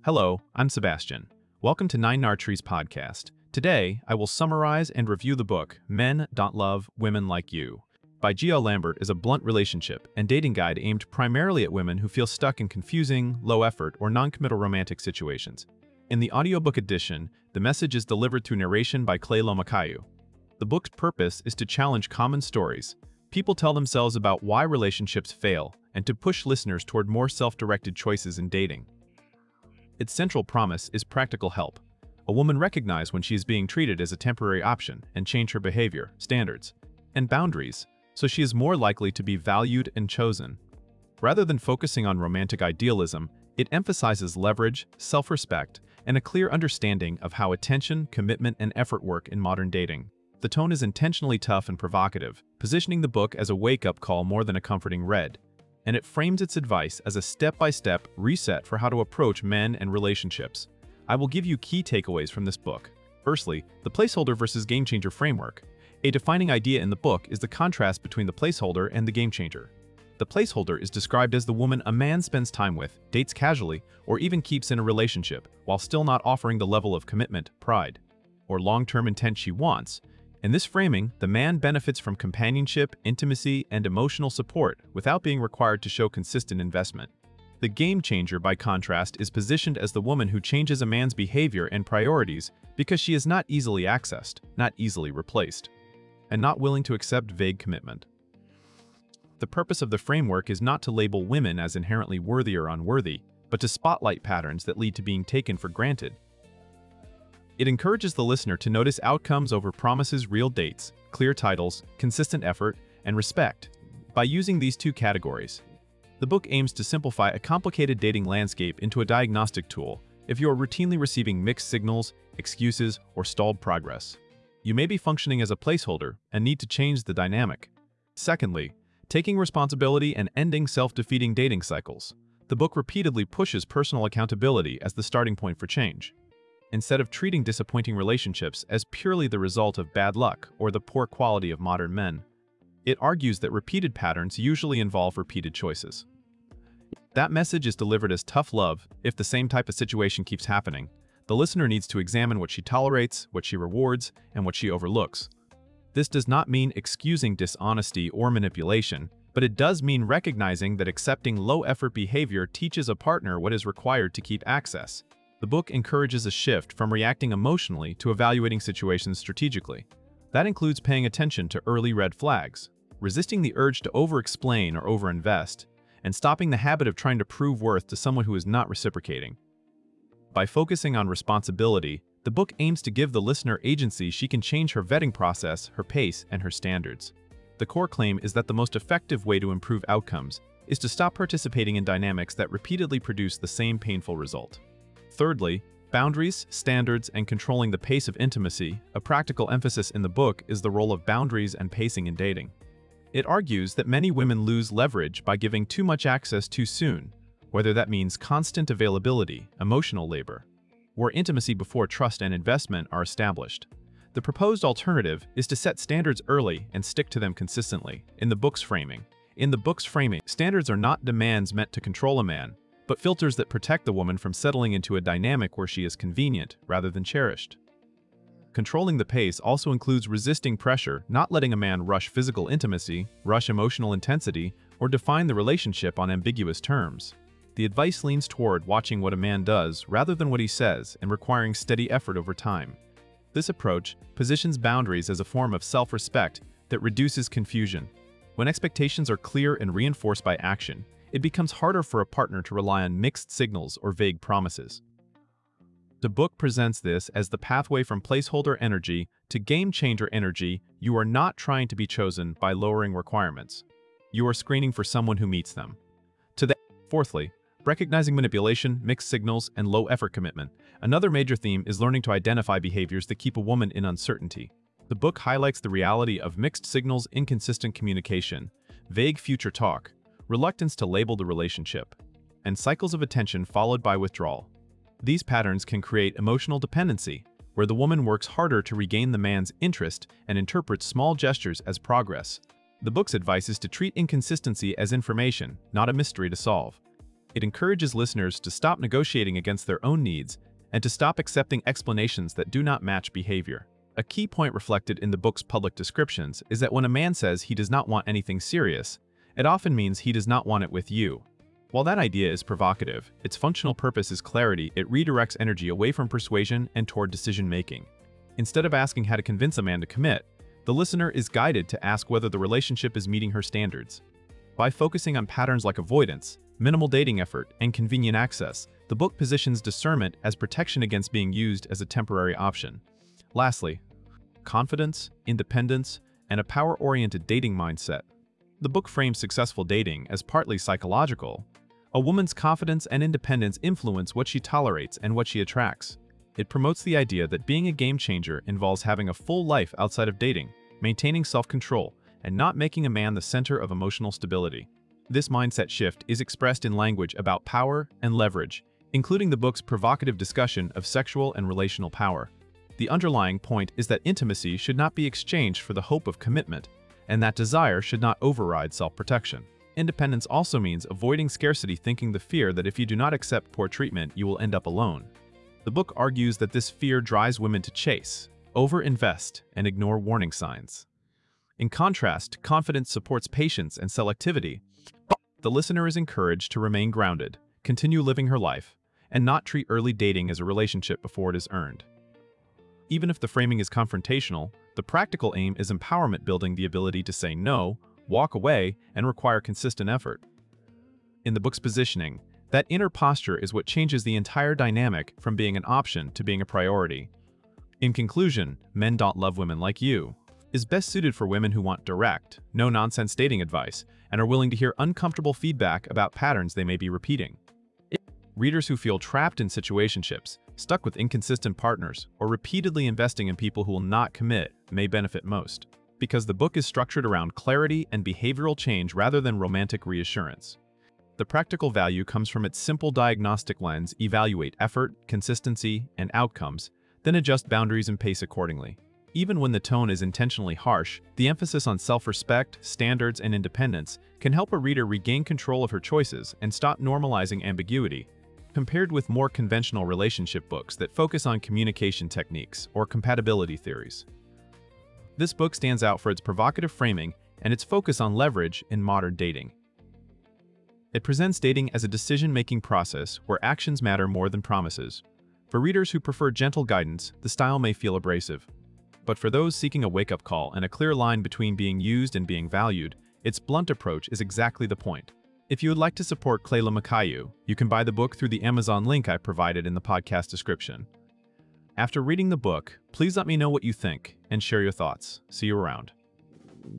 Hello, I'm Sebastian. Welcome to Nine Nartrees podcast. Today, I will summarize and review the book Men Don't Love Women Like You by Geo Lambert is a blunt relationship and dating guide aimed primarily at women who feel stuck in confusing, low-effort, or non-committal romantic situations. In the audiobook edition, the message is delivered through narration by Clay Lomakayu. The book's purpose is to challenge common stories people tell themselves about why relationships fail and to push listeners toward more self-directed choices in dating. Its central promise is practical help. A woman recognizes when she is being treated as a temporary option and change her behavior, standards, and boundaries so she is more likely to be valued and chosen. Rather than focusing on romantic idealism, it emphasizes leverage, self-respect, and a clear understanding of how attention, commitment, and effort work in modern dating. The tone is intentionally tough and provocative, positioning the book as a wake-up call more than a comforting read, and it frames its advice as a step-by-step reset for how to approach men and relationships. I will give you key takeaways from this book. Firstly, the placeholder versus game-changer framework. A defining idea in the book is the contrast between the placeholder and the game-changer. The placeholder is described as the woman a man spends time with, dates casually, or even keeps in a relationship, while still not offering the level of commitment, pride, or long-term intent she wants. In this framing, the man benefits from companionship, intimacy, and emotional support without being required to show consistent investment. The game changer, by contrast, is positioned as the woman who changes a man's behavior and priorities because she is not easily accessed, not easily replaced, and not willing to accept vague commitment. The purpose of the framework is not to label women as inherently worthy or unworthy, but to spotlight patterns that lead to being taken for granted. It encourages the listener to notice outcomes over promises, real dates, clear titles, consistent effort, and respect. By using these two categories, the book aims to simplify a complicated dating landscape into a diagnostic tool if you are routinely receiving mixed signals, excuses, or stalled progress. You may be functioning as a placeholder and need to change the dynamic. Secondly, taking responsibility and ending self-defeating dating cycles. The book repeatedly pushes personal accountability as the starting point for change. Instead of treating disappointing relationships as purely the result of bad luck or the poor quality of modern men, it argues that repeated patterns usually involve repeated choices. That message is delivered as tough love. If the same type of situation keeps happening, the listener needs to examine what she tolerates, what she rewards, and what she overlooks. This does not mean excusing dishonesty or manipulation, but it does mean recognizing that accepting low-effort behavior teaches a partner what is required to keep access. The book encourages a shift from reacting emotionally to evaluating situations strategically. That includes paying attention to early red flags, resisting the urge to over-explain or over-invest, and stopping the habit of trying to prove worth to someone who is not reciprocating. By focusing on responsibility, the book aims to give the listener agency. She can change her vetting process, her pace, and her standards. The core claim is that the most effective way to improve outcomes is to stop participating in dynamics that repeatedly produce the same painful result. Thirdly, boundaries, standards, and controlling the pace of intimacy. A practical emphasis in the book is the role of boundaries and pacing in dating. It argues that many women lose leverage by giving too much access too soon, whether that means constant availability, emotional labor, or intimacy before trust and investment are established. The proposed alternative is to set standards early and stick to them consistently. In the book's framing, standards are not demands meant to control a man, but filters that protect the woman from settling into a dynamic where she is convenient rather than cherished. Controlling the pace also includes resisting pressure, not letting a man rush physical intimacy, rush emotional intensity, or define the relationship on ambiguous terms. The advice leans toward watching what a man does rather than what he says and requiring steady effort over time. This approach positions boundaries as a form of self-respect that reduces confusion. When expectations are clear and reinforced by action, it becomes harder for a partner to rely on mixed signals or vague promises. The book presents this as the pathway from placeholder energy to game-changer energy. You are not trying to be chosen by lowering requirements. You are screening for someone who meets them. Fourthly, recognizing manipulation, mixed signals, and low-effort commitment. Another major theme is learning to identify behaviors that keep a woman in uncertainty. The book highlights the reality of mixed signals, inconsistent communication, vague future talk, reluctance to label the relationship, and cycles of attention followed by withdrawal. These patterns can create emotional dependency, where the woman works harder to regain the man's interest and interprets small gestures as progress. The book's advice is to treat inconsistency as information, not a mystery to solve. It encourages listeners to stop negotiating against their own needs and to stop accepting explanations that do not match behavior. A key point reflected in the book's public descriptions is that when a man says he does not want anything serious, it often means he does not want it with you. While that idea is provocative, its functional purpose is clarity. It redirects energy away from persuasion and toward decision-making. Instead of asking how to convince a man to commit, the listener is guided to ask whether the relationship is meeting her standards. By focusing on patterns like avoidance, minimal dating effort, and convenient access, the book positions discernment as protection against being used as a temporary option. Lastly, confidence, independence, and a power-oriented dating mindset. The book frames successful dating as partly psychological. A woman's confidence and independence influence what she tolerates and what she attracts. It promotes the idea that being a game changer involves having a full life outside of dating, maintaining self-control, and not making a man the center of emotional stability. This mindset shift is expressed in language about power and leverage, including the book's provocative discussion of sexual and relational power. The underlying point is that intimacy should not be exchanged for the hope of commitment, and that desire should not override self-protection. Independence also means avoiding scarcity, thinking the fear that if you do not accept poor treatment, you will end up alone. The book argues that this fear drives women to chase, over-invest, and ignore warning signs. In contrast, confidence supports patience and selectivity. The listener is encouraged to remain grounded, continue living her life, and not treat early dating as a relationship before it is earned. Even if the framing is confrontational, the practical aim is empowerment, building the ability to say no, walk away, and require consistent effort. In the book's positioning, that inner posture is what changes the entire dynamic from being an option to being a priority. In conclusion, Men Don't Love Women Like You is best suited for women who want direct, no-nonsense dating advice and are willing to hear uncomfortable feedback about patterns they may be repeating. Readers who feel trapped in situationships, stuck with inconsistent partners, or repeatedly investing in people who will not commit may benefit most, because the book is structured around clarity and behavioral change rather than romantic reassurance. The practical value comes from its simple diagnostic lens: evaluate effort, consistency, and outcomes, then adjust boundaries and pace accordingly. Even when the tone is intentionally harsh, the emphasis on self-respect, standards, and independence can help a reader regain control of her choices and stop normalizing ambiguity. Compared with more conventional relationship books that focus on communication techniques or compatibility theories, this book stands out for its provocative framing and its focus on leverage in modern dating. It presents dating as a decision-making process where actions matter more than promises. For readers who prefer gentle guidance, the style may feel abrasive. But for those seeking a wake-up call and a clear line between being used and being valued, its blunt approach is exactly the point. If you would like to support Clayla Makayu, you can buy the book through the Amazon link I provided in the podcast description. After reading the book, please let me know what you think and share your thoughts. See you around.